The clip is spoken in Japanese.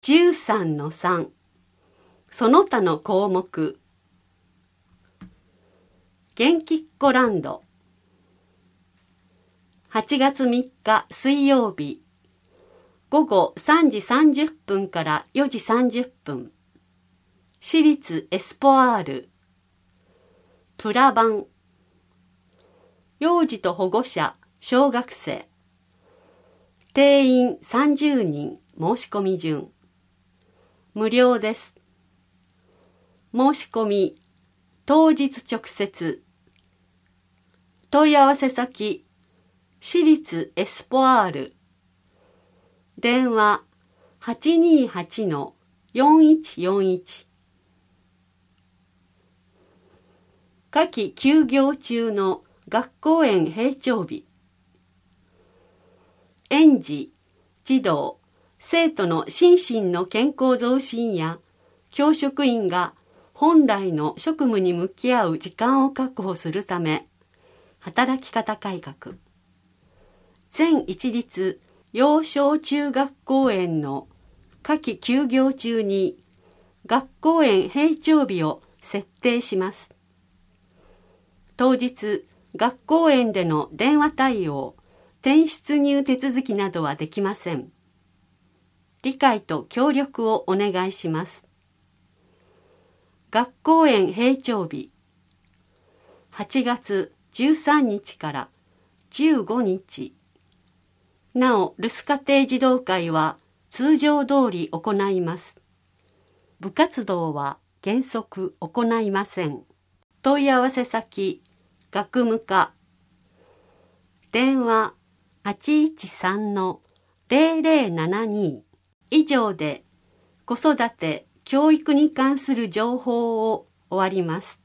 13-3 その他の項目。元気っ子ランド。8月3日水曜日、午後3時30分から4時30分。私立エスポアール。プラ版。幼児と保護者、小学生。定員30人、申し込み順。無料です。申し込み、当日直接。問い合わせ先、私立エスポアール。電話 828-4141。夏季休業中の学校園閉庁日。園児、児童、生徒の心身の健康増進や教職員が本来の職務に向き合う時間を確保するため、働き方改革。全一律幼小中学校園の夏季休業中に学校園閉庁日を設定します。当日、学校園での電話対応、転出入手続きなどはできません。理解と協力をお願いします。学校園閉庁日、8月13日から15日。なお、留守家庭児童会は通常通り行います。部活動は原則行いません。問い合わせ先、学務課。電話 813-0072。以上で子育て・教育に関する情報を終わります。